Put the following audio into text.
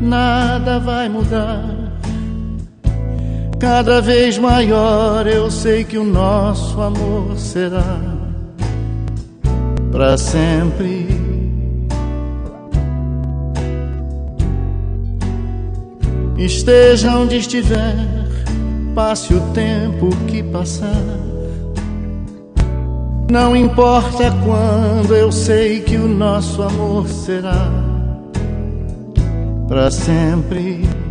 nada vai mudar. Cada vez maior eu sei que o nosso amor será pra sempre. Esteja onde estiver, passe o tempo que passar. Não importa quando, eu sei que o nosso amor será pra sempre.